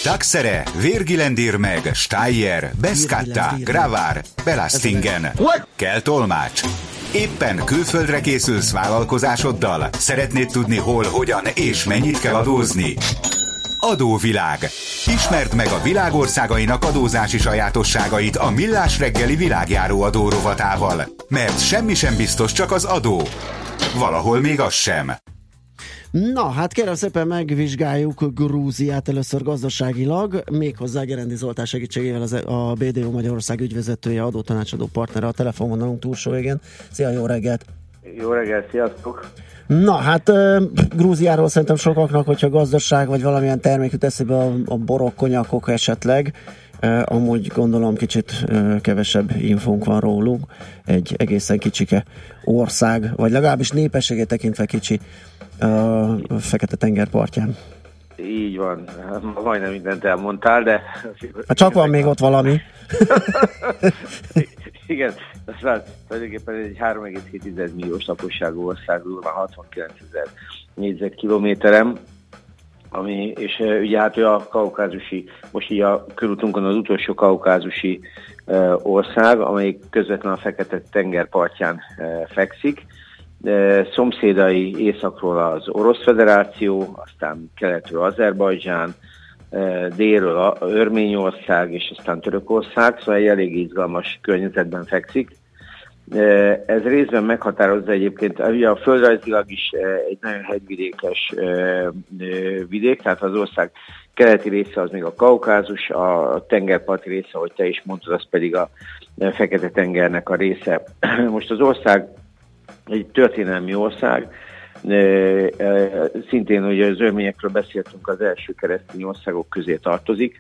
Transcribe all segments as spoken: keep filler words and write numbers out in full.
Taxere, Virgilendir meg, Steyer, Beskatta, Gravár, Belastingen. Kell tolmács. Éppen külföldre készülsz vállalkozásoddal? Szeretnéd tudni hol, hogyan és mennyit kell adózni? Adóvilág. Ismerd meg a világ országainak adózási sajátosságait a Millás reggeli világjáró adó rovatával. Mert semmi sem biztos, csak az adó. Valahol még az sem. Na, hát kérem szépen megvizsgáljuk Grúziát először gazdaságilag, méghozzá Gerendi Zoltán segítségével az, a bé dé o Magyarország ügyvezetője, adótanácsadó partnere a telefonvonalunk túlsó végén. Szia, jó reggelt! Jó reggelt, sziasztok! Na, hát uh, Grúziáról szerintem sokaknak, hogyha gazdaság vagy valamilyen termék jut eszébe, a, a borok, konyakok esetleg, uh, amúgy gondolom kicsit uh, kevesebb infónk van rólunk. Egy egészen kicsike ország, vagy legalábbis népességét tekintve kicsi a Fekete-tenger partján. Így van, majdnem mindent elmondtál, de... Hát csak van még ott valami. Igen, az már tulajdonképpen egy három egész hét milliós lakosságú országról van hatvankilencezer négyzetkilométerem, ami, és ugye hát ő a kaukázusi, most így a körútunkon az utolsó kaukázusi uh, ország, amelyik közvetlenül a Fekete-tenger partján uh, fekszik. De szomszédai északról az Orosz Föderáció, aztán keletről Azerbajdzsán, délről Örményország, és aztán Törökország, szóval egy elég izgalmas környezetben fekszik. Ez részben meghatározza egyébként, ugye a földrajzilag is egy nagyon hegyvidékes vidék, tehát az ország keleti része az még a Kaukázus, a tengerparti része, ahogy te is mondtad, az pedig a Fekete-tengernek a része. Most az ország egy történelmi ország, szintén ugye az örményekről beszéltünk, az első keresztény országok közé tartozik,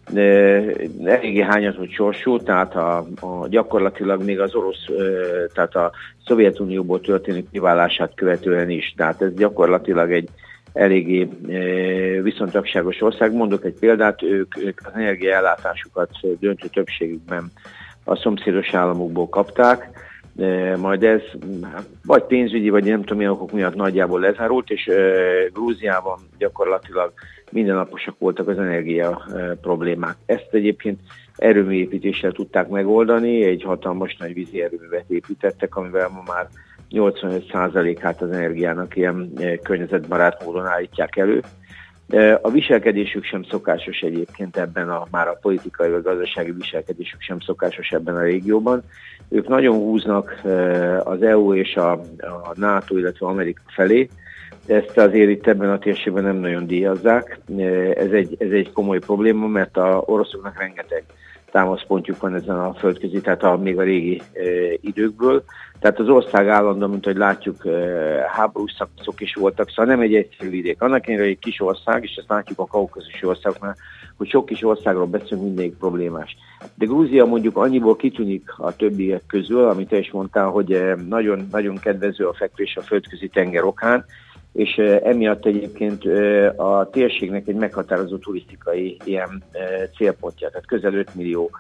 eléggé hányazott sorsú, tehát a, a gyakorlatilag még az orosz, tehát a Szovjetunióból történő kiválását követően is, tehát ez gyakorlatilag egy eléggé viszontagságos ország. Mondok egy példát, ők, ők az energiaellátásukat döntő többségükben a szomszédos államokból kapták, majd ez vagy pénzügyi, vagy nem tudom milyen okok miatt nagyjából lezárult, és Grúziában gyakorlatilag mindennaposak voltak az energia problémák. Ezt egyébként erőműépítéssel tudták megoldani, egy hatalmas nagy vízi erőművet építettek, amivel ma már nyolcvanöt százalékát az energiának ilyen környezetbarát módon állítják elő. A viselkedésük sem szokásos egyébként ebben, a, már a politikai vagy gazdasági viselkedésük sem szokásos ebben a régióban. Ők nagyon húznak az é u és a, a NATO, illetve Amerika felé. Ezt azért itt ebben a térségben nem nagyon díjazzák. Ez egy, ez egy komoly probléma, mert a oroszoknak rengeteg támaszpontjuk van ezen a földközi, tehát a, még a régi e, időkből. Tehát az ország állandóan, mint hogy látjuk, e, háborús szakaszok is voltak, szóval nem egy egyszerű vidék. Annak ellenére egy kis ország, és ezt látjuk a kaukázusi országoknál, hogy sok kis országról beszélünk, mindegyik problémás. De Grúzia mondjuk annyiból kitűnik a többiek közül, amit te is mondtál, hogy nagyon, nagyon kedvező a fekvés a földközi tenger okán, és emiatt egyébként a térségnek egy meghatározó turisztikai ilyen célpontja, tehát közel öt millió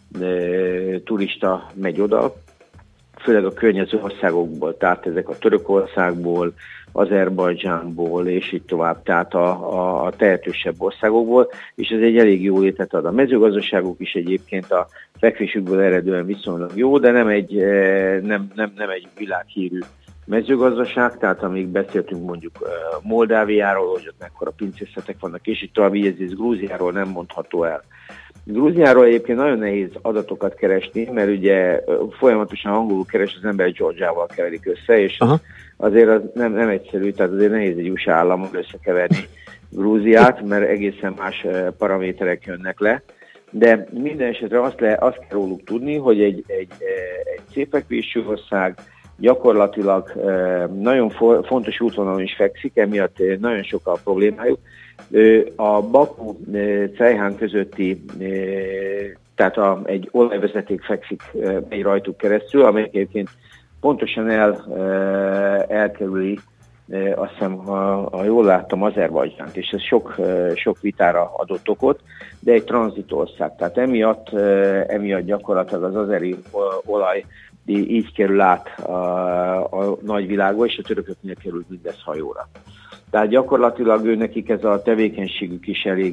turista megy oda, főleg a környező országokból, tehát ezek a Törökországból, Azerbajdzsánból, és így tovább, tehát a, a, a tehetősebb országokból, és ez egy elég jó létet ad. A mezőgazdaságuk is egyébként a fekvésükből eredően viszonylag jó, de nem egy, nem, nem, nem egy világhírű mezőgazdaság, tehát amíg beszéltünk mondjuk Moldáviáról, hogy ott mekkora pincészetek vannak, és itt tovább, így ez Grúziáról nem mondható el. Grúziáról egyébként nagyon nehéz adatokat keresni, mert ugye folyamatosan angolul keres az ember, Georgiával keverik össze, és Aha. azért az nem, nem egyszerű, tehát azért nehéz egy u es á államon összekeverni Grúziát, mert egészen más paraméterek jönnek le. De minden esetre azt, le, azt kell róluk tudni, hogy egy, egy, egy szépfekvésű ország, gyakorlatilag nagyon fontos útvonalon is fekszik, emiatt nagyon sok a problémájuk. A Baku-Cejhán közötti, tehát a, egy olajvezeték fekszik egy rajtuk keresztül, amely egyébként pontosan el, elkerüli, azt hiszem, ha, ha jól láttam, Azerbajdzsánt, és ez sok, sok vitára adott okot, de egy tranzitország. Tehát emiatt, emiatt gyakorlatilag az azeri olaj így kerül át a, a nagyvilágba, és a törököknél került mindez hajóra. Tehát gyakorlatilag ő nekik ez a tevékenységük is elég,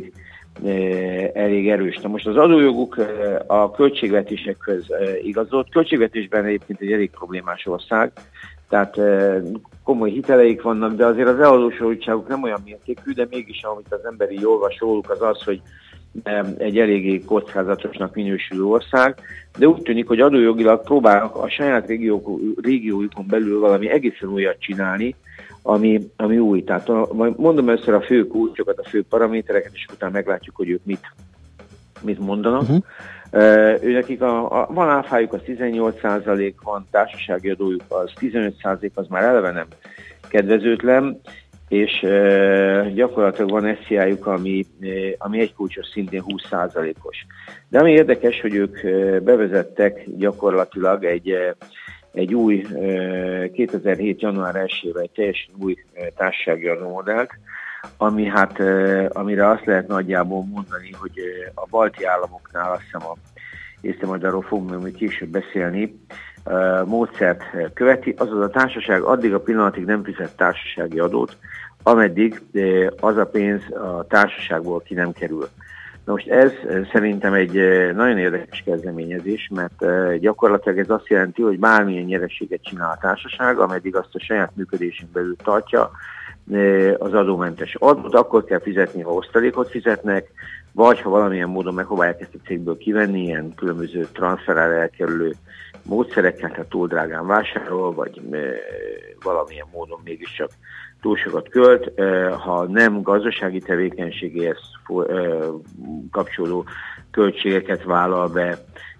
elég erős. Na most az adójoguk a költségvetésekhez igazolt. Költségvetésben egyébként egy elég problémás ország, tehát komoly hiteleik vannak, de azért az eladósodtságuk nem olyan mértékű, de mégis amit az ember így olvas róluk az az, hogy egy eléggé kockázatosnak minősülő ország, de úgy tűnik, hogy adójogilag próbálnak a saját régiók, régiójukon belül valami egészen újat csinálni, ami, ami új. Tehát a, mondom először a fő kulcsokat, a fő paramétereket, és utána meglátjuk, hogy ők mit, mit mondanak. Uh-huh. Uh, őnekik a, a, van áfájuk, az tizennyolc százalék, van társasági adójuk, az tizenöt százalék, az már eleve nem kedvezőtlen, és uh, gyakorlatilag van es zé á-juk, ami, uh, ami egy kulcsos, szintén húsz százalékos. De ami érdekes, hogy ők uh, bevezettek gyakorlatilag egy, uh, egy új uh, kétezer-hét. január elsejével egy teljesen új uh, társasági adómodellt, ami hát, uh, amire azt lehet nagyjából mondani, hogy uh, a balti államoknál, azt hiszem, a, észre majd arról fogunk még később beszélni, uh, módszert követi, azaz a társaság addig a pillanatig nem fizet társasági adót, ameddig uh, az a pénz a társaságból ki nem kerül. Na most ez uh, szerintem egy uh, nagyon érdekes kezdeményezés, mert uh, gyakorlatilag ez azt jelenti, hogy bármilyen nyereséget csinál a társaság, ameddig azt a saját működésén belül tartja, az adómentes adót, akkor kell fizetni, ha osztalékot fizetnek, vagy ha valamilyen módon megpróbálják ezt a cégből kivenni, ilyen különböző transferára elkerülő módszerekkel, tehát túl drágán vásárol, vagy e, valamilyen módon mégiscsak túl sokat költ, e, ha nem gazdasági tevékenységéhez e, kapcsolódó költségeket vállal be,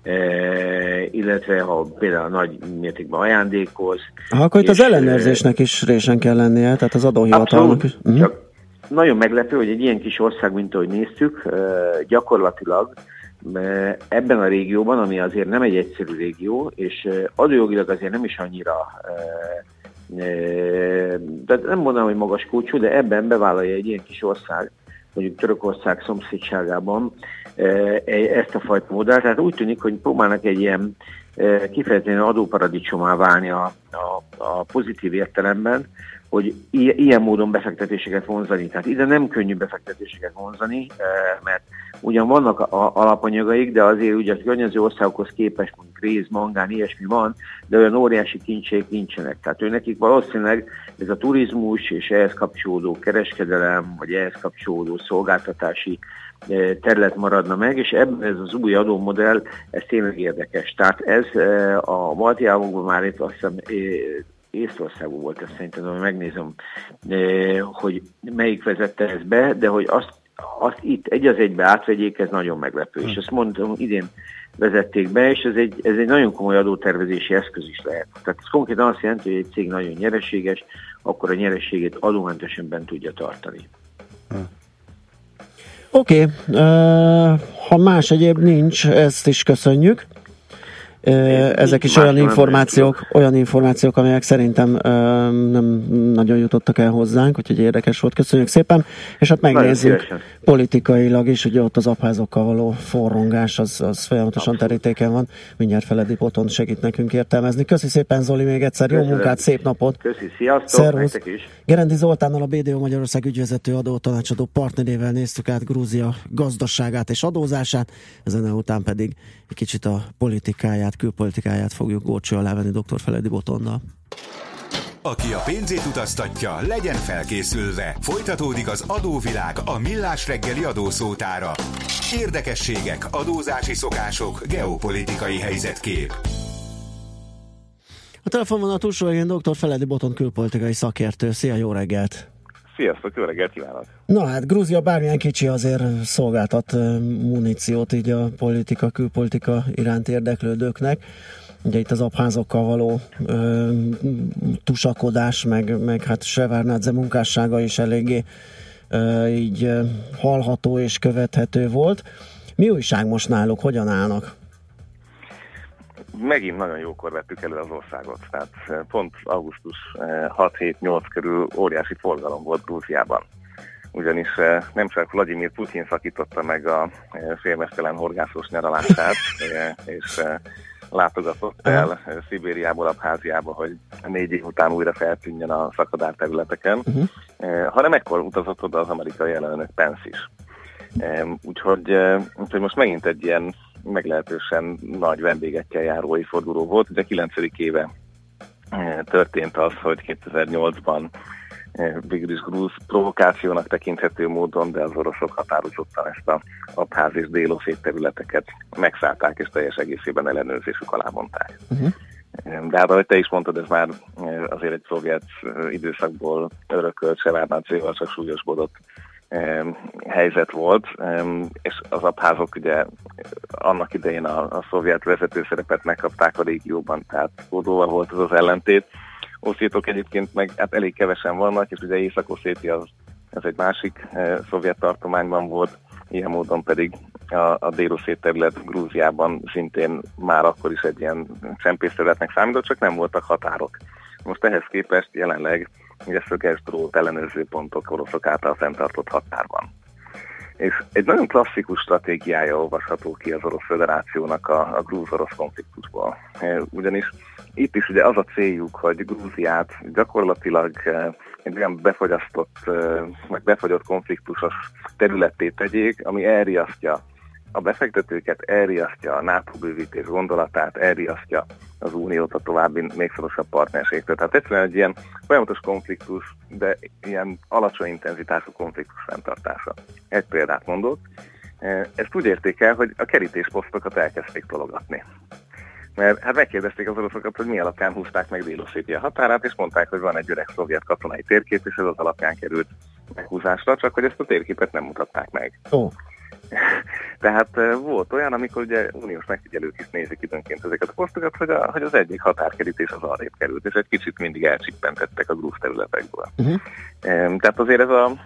E, illetve ha például nagy mértékben ajándékoz. Ha, akkor itt az ellenőrzésnek is résen kell lennie, tehát az adóhivatalnak is. Uh-huh. Csak nagyon meglepő, hogy egy ilyen kis ország, mint ahogy néztük, gyakorlatilag ebben a régióban, ami azért nem egy egyszerű régió, és adójogilag azért nem is annyira, de nem mondanám, hogy magas kulcsú, de ebben bevállalja egy ilyen kis ország, mondjuk Törökország szomszédságában ezt a fajta modellt. Tehát úgy tűnik, hogy próbálnak egy ilyen kifejezetten adóparadicsomá válni a, a, a pozitív értelemben, hogy ilyen módon befektetéseket vonzani. Tehát ide nem könnyű befektetéseket vonzani, mert ugyan vannak alapanyagaik, de azért ugye a környező országokhoz képest mondjuk réz, mangán, ilyesmi van, de olyan óriási kincseik nincsenek. Tehát ő nekik valószínűleg ez a turizmus és ehhez kapcsolódó kereskedelem, vagy ehhez kapcsolódó szolgáltatási terület maradna meg, és ebben ez az új adómodell, ez tényleg érdekes. Tehát ez a balti államokban már itt azt hiszem Észtországban volt, ezt szerintem, hogy megnézem, hogy melyik vezette ezt be, de hogy azt, azt itt egy az egybe átvegyék, ez nagyon meglepő. És ezt mondtam, idén vezették be, és ez egy, ez egy nagyon komoly adótervezési eszköz is lehet. Tehát ez konkrétan azt jelenti, hogy egy cég nagyon nyereséges, akkor a nyereségét adómentesen bent tudja tartani. Oké, okay. uh, ha más egyéb nincs, ezt is köszönjük. Ezek is olyan információk, olyan információk, amelyek szerintem uh, nem nagyon jutottak el hozzánk, úgyhogy érdekes volt, köszönjük szépen, és hát megnézzük politikailag is, hogy ott az abházokkal való forrongás, az, az folyamatosan terítéken van, mindjárt Feledi Botond segít nekünk értelmezni. Köszi szépen, Zoli, még egyszer, Köszönöm. Jó munkát, szép napot! Köszi, sziasztok, nektek is! Gerendi Zoltánnal, a bé dé o Magyarország ügyvezető adótanácsadó partnerével néztük át Grúzia gazdaságát és adózását, ezen után pedig egy kicsit a politikáját, külpolitikáját fogjuk górcső alá venni dr. Feledi Botondal. Aki a pénzét utaztatja, legyen felkészülve. Folytatódik az adóvilág, a millás reggeli adószótára. Érdekességek, adózási szokások, geopolitikai helyzetkép. A telefonvonal túlsó végén dr. Feledi Botond külpolitikai szakértő. Szia, jó reggelt! Sziasztok, jó reggelt kívánok! Na hát, Grúzia bármilyen kicsi azért szolgáltat muníciót így a politika, külpolitika iránt érdeklődőknek. Ugye itt az abházokkal való ö, tusakodás, meg, meg hát Sevárnádze munkássága is eléggé ö, így ö, hallható és követhető volt. Mi újság most náluk? Hogyan állnak? Megint nagyon jókor vettük elő az országot. Tehát pont augusztus hat-hét-nyolc körül óriási forgalom volt Grúziában. Ugyanis nem csak Vladimir Putyin szakította meg a félmeztelen horgászós nyaralását, és látogatott el Szibériából, Abháziába, hogy négy év után újra feltűnjön a szakadár területeken, uh-huh. hanem ekkor utazott oda az amerikai elnök Pence is. Úgyhogy, úgyhogy most megint egy ilyen meglehetősen nagy vendégekkel járó évforduló volt. Ugye kilencedik éve történt az, hogy kétezer-nyolcban végül is grúz provokációnak tekinthető módon, de az oroszok határozottan ezt a abház és dél-oszét területeket megszállták, és teljes egészében ellenőrzésük alá vonták. Uh-huh. De hát, ahogy te is mondtad, ez már azért egy szovjet időszakból örökölt, Sevardnadze-val csak súlyosbodott helyzet volt, és az abházok ugye annak idején a, a szovjet vezető szerepet megkapták a régióban, tehát oldóval volt az az ellentét. Oszétok egyébként meg hát elég kevesen vannak, és ugye Észak-Oszétia az, ez egy másik e, szovjet tartományban volt, ilyen módon pedig a, a dél-oszét terület Grúziában szintén már akkor is egy ilyen csempészterületnek számított, csak nem voltak határok. Most ehhez képest jelenleg ugye szöges drót ellenőrző pontok oroszok által fenntartott határban. És egy nagyon klasszikus stratégiája olvasható ki az Orosz Föderációnak a, a grúz-orosz konfliktusból. Ugyanis itt is ugye az a céljuk, hogy Grúziát gyakorlatilag egy olyan befogyasztott, meg befagyott konfliktusos területté tegyék, ami elriasztja a befektetőket, elriasztja a NATO bővítés gondolatát, elriasztja az uniót a további még szorosabb partnerségtől. Tehát egyszerűen egy ilyen folyamatos konfliktus, de ilyen alacsony intenzitású konfliktus fenntartása. Egy példát mondok. Ezt úgy érték el, hogy a kerítésposztokat elkezdték tologatni. Mert hát megkérdezték az oroszokat, hogy mi alapján húzták meg Dél-Oszétia határát, és mondták, hogy van egy öreg szovjet katonai térkép, és ez az alapján került meghúzásra, csak hogy ezt a térképet nem mutatták meg. Oh. Tehát volt olyan, amikor ugye uniós megfigyelők is nézik időnként ezeket a posztokat, hogy, a, hogy az egyik határkerítés az arrébb került, és egy kicsit mindig elcsippentettek a grúz területekből. Uh-huh. Tehát azért ez a,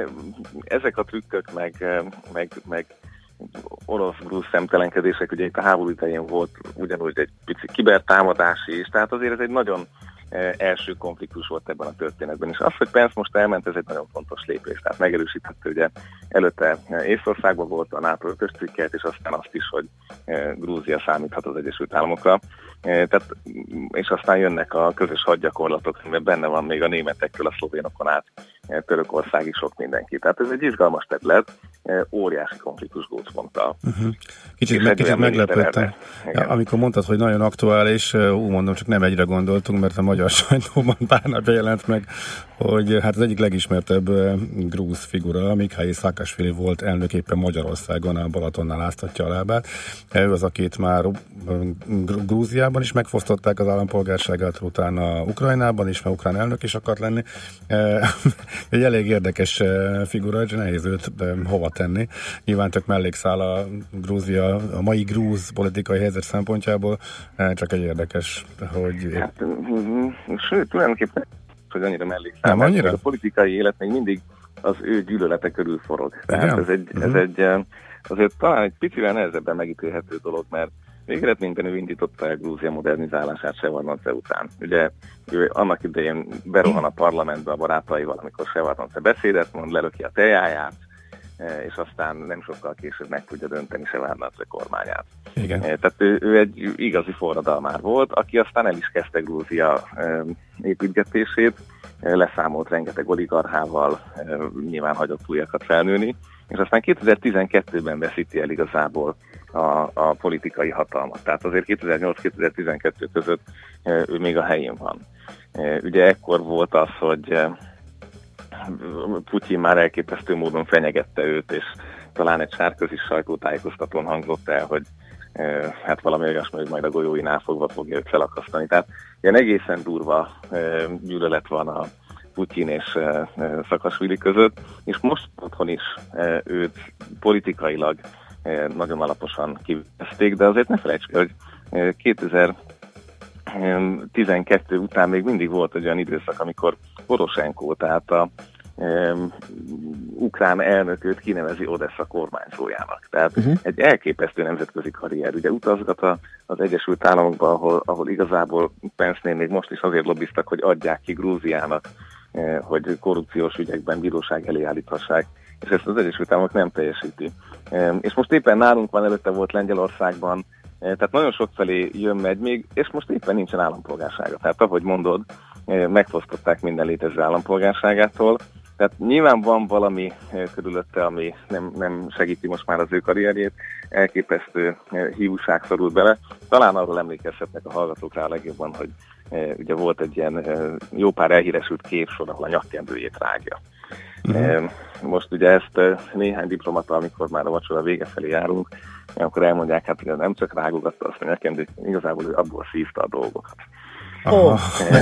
ezek a trükkök, meg, meg, meg orosz-grúz szemtelenkedések, ugye itt a háború idején volt ugyanúgy egy pici kibertámadás is, tehát azért ez egy nagyon első konfliktus volt ebben a történetben. És az, hogy Pence most elment, ez egy nagyon fontos lépés. Tehát megerősítette, ugye előtte Észországban volt a NATO ötös cikket, és aztán azt is, hogy Grúzia számíthat az Egyesült Államokra. Tehát, és aztán jönnek a közös hadgyakorlatok, mert benne van még a németektől a szlovénokon át Törökországig sok mindenki. Tehát ez egy izgalmas terület, óriási konfliktus gócponttal. Uh-huh. Kicsit, meg, kicsit meglepődtem, amikor mondtad, hogy nagyon aktuális, úgy mondom, csak nem egyre gondoltunk, mert a magyar sajtóban pár napja jelent meg, hogy hát az egyik legismertebb grúz figura, Mikhail Saakasvili volt elnök éppen Magyarországon, a Balatonnál áztatja a lábát. Ő az, akit már Grúziában is megfosztották az állampolgárságát, utána Ukrajnában is, mert ukrán elnök is akart lenni. Egy elég érdekes figura, és nehéz őt hova tenni. Nyilván tök mellékszál a Grúzia, a mai grúz politikai helyzet szempontjából, csak egy érdekes, hogy... Hát, sőt, tulajdonképpen, hogy annyira mellékszál, mert annyira? A politikai élet még mindig az ő gyűlölete körül forog. Tehát ez egy, ez egy, azért talán egy picivel nehezebben megítélhető dolog, mert végeredményben ő indította el Grúzia modernizálását Sevardnadze után. Ugye ő annak idején berohan a parlamentbe a barátaival, amikor Sevardnadze beszédet mond, lelöki a tejáját, és aztán nem sokkal később meg tudja dönteni Sevardnadze kormányát. Igen. Tehát ő, ő egy igazi forradalmár volt, aki aztán el is kezdte Grúzia építgetését, leszámolt rengeteg oligarchával, nyilván hagyott újakat felnőni, és aztán kétezer-tizenkettőben veszíti el igazából a, a politikai hatalmat. Tehát azért kétezer-nyolc-kétezer-tizenkettő között ő még a helyén van. Ugye ekkor volt az, hogy Putyin már elképesztő módon fenyegette őt, és talán egy sárközi sajtótájékoztatón hangzott el, hogy hát valami olyasmi, hogy majd a golyóinál fogva fogja őt felakasztani. Tehát ilyen egészen durva gyűlölet van a Putyin és Saakasvili között, és most otthon is őt politikailag nagyon alaposan kiveszték, de azért ne felejtsd, hogy kétezer-tizenkettő után még mindig volt egy olyan időszak, amikor Poroshenko, tehát a um, ukrán elnök őt kinevezi Odessa kormányzójának. Tehát uh-huh. egy elképesztő nemzetközi karrier. Ugye utazgat a, az Egyesült Államokba, ahol, ahol igazából Pence-nél még most is azért lobbiztak, hogy adják ki Grúziának, eh, hogy korrupciós ügyekben bíróság elé állíthassák, és ezt az Egyesült Államok nem teljesíti. Eh, és most éppen nálunk van, előtte volt Lengyelországban, tehát nagyon sokfelé jön-megy még, és most éppen nincsen állampolgársága. Tehát ahogy mondod, megfosztották minden létező állampolgárságától, Tehát nyilván van valami körülötte, ami nem, nem segíti most már az ő karrierjét, elképesztő hiúság szorult bele. Talán arról emlékezhetnek a hallgatók rá a legjobban, hogy ugye volt egy ilyen jó pár elhíresült képsor, ahol a nyakkendőjét rágja. Uh-huh. Most ugye ezt néhány diplomata, amikor már a vacsora vége felé járunk, akkor elmondják, hát ugye nem csak rágogatta azt a nyakkendőt, igazából ő abból szívta a dolgokat. Oh.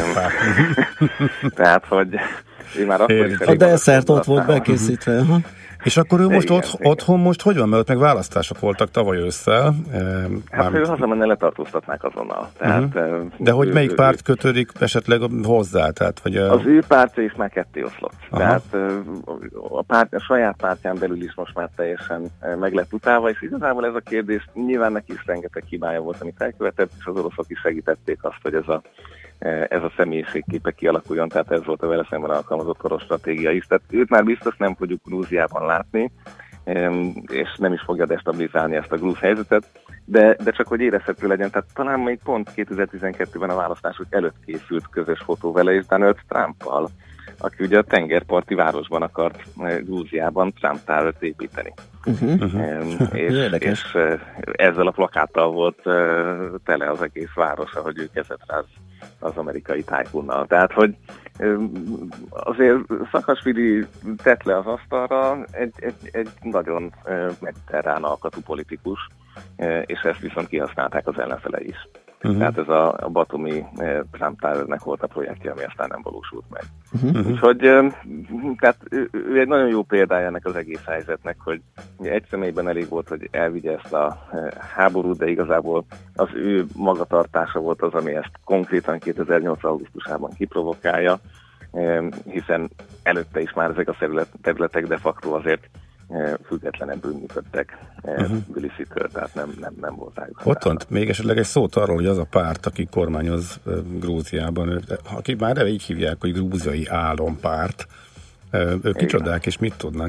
Tehát, hogy ő már akkor is a desszert ott volt bekészítve. Uh-huh. És akkor ő most igen, ott, igen. otthon most hogy van? Mert ott meg választások voltak tavaly ősszel. Hát Mármint... ő hazamenne letartóztatnák azonnal. Tehát, uh-huh. De hogy ő, melyik ő, párt kötődik esetleg hozzá? Tehát, hogy a... Az ő pártja is már ketté oszlott. Aha. Tehát a, párt, a saját pártján belül is most már teljesen meg lett utálva, és igazából ez a kérdés nyilván neki is rengeteg hibája volt, amit elkövetett, és az oroszok is segítették azt, hogy ez a ez a személyiségképe kialakuljon, tehát ez volt a vele szemben alkalmazott orosz stratégia is. Tehát őt már biztos nem fogjuk Grúziában látni, és nem is fogja destabilizálni ezt a grúz helyzetet, de, de csak hogy érezhető legyen, tehát talán még pont kétezer-tizenkettőben a választások előtt készült közös fotó vele és Donald Trumpal, aki ugye a tengerparti városban akart Grúziában Trump Towert építeni. Uh-huh. Uh-huh. És, és ezzel a plakáttal volt tele az egész város, ahogy ő kezet ráz az amerikai tájkunnal. Tehát, hogy azért Szakasvili tett le az asztalra egy, egy, egy nagyon mediterrán alkatú politikus, és ezt viszont kihasználták az ellenfele is. Uh-huh. Tehát ez a, a Batumi Trump Towernek volt a projektje, ami aztán nem valósult meg. Uh-huh. Úgyhogy tehát ő, ő egy nagyon jó példája ennek az egész helyzetnek, hogy egy személyben elég volt, hogy elvigye ezt a háborút, de igazából az ő magatartása volt az, ami ezt konkrétan kétezer-nyolc augusztusában kiprovokálja, hiszen előtte is már ezek a területek de facto azért függetlenebbül működtek uh-huh. Tbilisitől, tehát nem, nem, nem volt rájuk. Ott van még esetleg egy szót arról, hogy az a párt, aki kormányoz Grúziában, akik már így hívják, hogy grúziai álompárt, ők kicsodák és mit tudnak?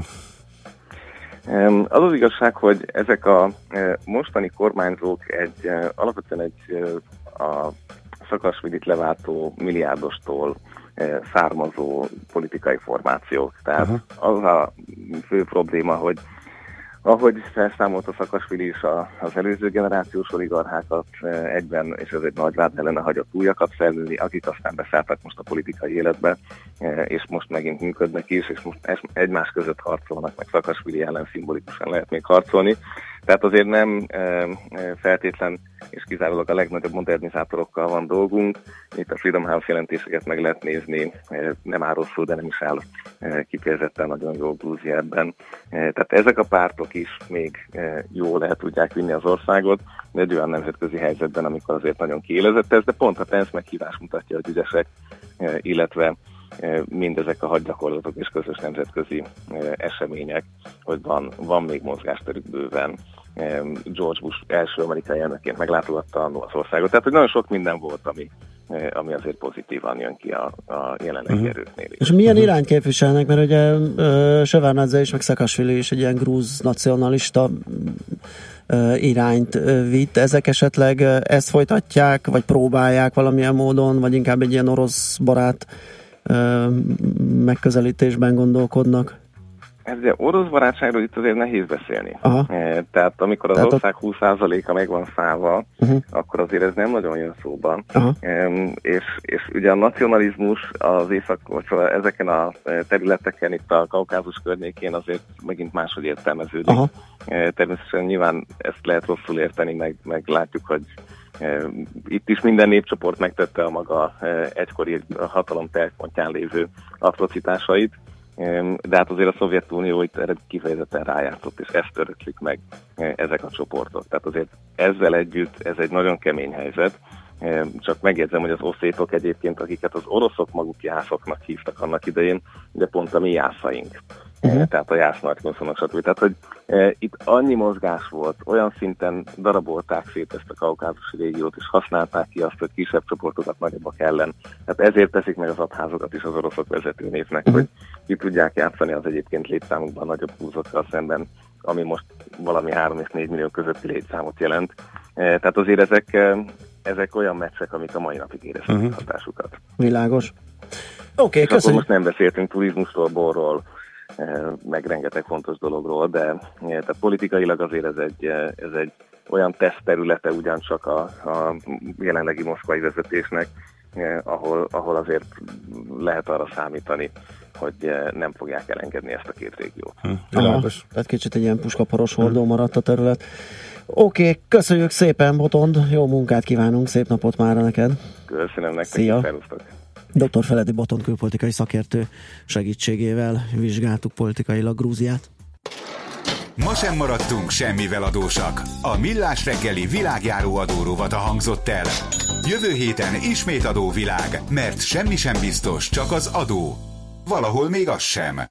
Az az igazság, hogy ezek a mostani kormányzók egy alapvetően egy a Szakasvilit leváltó milliárdostól származó politikai formációk. Tehát uh-huh. az a fő probléma, hogy ahogy felszámolt a Szakasvili is az előző generációs oligarchákat egyben, és ez egy nagy vád ellene hagyott újakat felnőni, akik aztán beszálltak most a politikai életbe, és most megint működnek is, és most egymás között harcolnak, meg Szakasvili ellen szimbolikusan lehet még harcolni. Tehát azért nem e, feltétlen és kizárólag a legnagyobb modernizátorokkal van dolgunk. Itt a Freedom House jelentéseket meg lehet nézni, e, nem áll rosszul, de nem is áll e, kifejezetten nagyon jó Grúzia ebben. E, tehát ezek a pártok is még e, jól el tudják vinni az országot, de egy olyan nemzetközi helyzetben, amikor azért nagyon kiélezett ez, de pont a TENSZ meghívás mutatja, hogy ügyesek, e, illetve mindezek a hadgyakorlatok és közös nemzetközi események, hogy van, van még mozgásterük bőven. George Bush első amerikai elnökként meglátogatta az országot. Tehát, hogy nagyon sok minden volt, ami, ami azért pozitívan jön ki a, a jelenlegi uh-huh. erőknél. És milyen uh-huh. irányt képviselnek? Mert ugye uh, Sevárnadze és meg Szakasvili is egy ilyen grúz nacionalista uh, irányt uh, vitt. Ezek esetleg uh, ezt folytatják, vagy próbálják valamilyen módon, vagy inkább egy ilyen orosz barát megközelítésben gondolkodnak? Ez ugye orosz barátságról itt azért nehéz beszélni. Aha. Tehát amikor az Tehát ország húsz százaléka meg van szállva, uh-huh. akkor azért ez nem nagyon jön szóban. És, és ugye a nacionalizmus az észak, vagy ezeken a területeken, itt a Kaukázus környékén azért megint máshogy értelmeződik. Aha. Természetesen nyilván ezt lehet rosszul érteni, meg, meg látjuk, hogy itt is minden népcsoport megtette a maga egykori hatalom telkpontján lévő atrocitásait, de hát azért a Szovjetunió itt erre kifejezetten rájátszott, és ezt öröklik meg ezek a csoportok. Tehát azért ezzel együtt ez egy nagyon kemény helyzet, csak megjegyzem, hogy az oszétok egyébként, akiket az oroszok maguk jászoknak hívtak annak idején, de pont a mi jászaink. Uh-huh. Tehát a jász nagykonszonok, stb. Tehát, hogy e, itt annyi mozgás volt, olyan szinten darabolták szét ezt a kaukázusi régiót, és használták ki azt, hogy kisebb csoportokat nagyobbak ellen. Tehát ezért teszik meg az adházokat is az oroszok vezetőnévnek, uh-huh. hogy ki tudják játszani az egyébként létszámukban nagyobb húzokkal szemben, ami most valami három és négy millió közötti létszámot jelent. E, tehát azért ezek, ezek olyan meccsek, amik a mai napig éreznek uh-huh. hatásukat. Világos. okay, köszönjük. Most nem beszéltünk turizmusról, borról, meg rengeteg fontos dologról, de tehát politikailag azért ez egy, ez egy olyan tesztterülete ugyancsak a, a jelenlegi moszkvai vezetésnek, ahol, ahol azért lehet arra számítani, hogy nem fogják elengedni ezt a két régiót. Hm, Aha, tehát kicsit egy ilyen puskaporos hordó maradt a terület. Oké, okay, köszönjük szépen, Botond, jó munkát kívánunk, szép napot mára neked. Köszönöm nektek, Szia. Felúztak. doktor Feledi Botond külpolitikai szakértő segítségével vizsgáltuk politikailag Grúziát. Ma sem maradtunk semmivel adósak. A Millás reggeli világjáró adórovata hangzott el. Jövő héten ismét adóvilág, mert semmi sem biztos, csak az adó. Valahol még az sem.